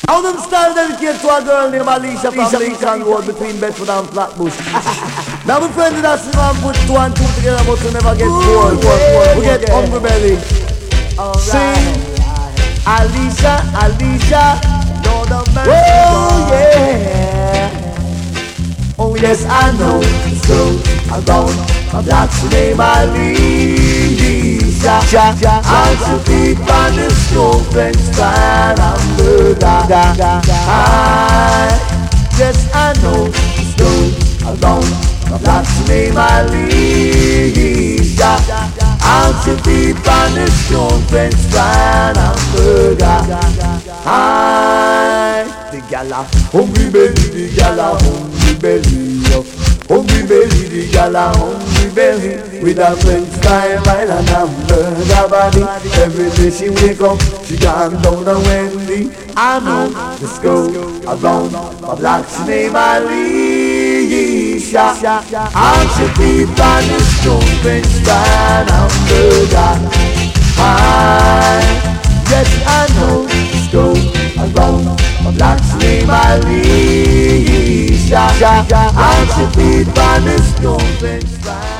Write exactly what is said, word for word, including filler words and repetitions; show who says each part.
Speaker 1: How them style dedicate to a girl named Alicia from Lincoln Road between Bedford and Flatbush. Now my friend that's the man put two and two together but we never get bored. We get hungry belly. Sing Alicia, Alicia, Lord of mercy. Oh yeah. Oh yes I know. So I'm gone. My black's name Alicia. I'll to feet on the stone fence fire and murder. I, yes I know. So I'm gone. My black's name Alicia. I'll to feet on the stone fence fire and murder. I, the gala, hungry belly, the gala, hungry belly. Hungry belly, the gala, hungry belly. With a French style while and a murder body. Every day she wake up, she gone down on Wendy. I know, let's go around. My black's name Alicia. And she keep on the stone French style and murder. I, yes I know, let's go around. My black's name Alicia. And she feed on the stone fence.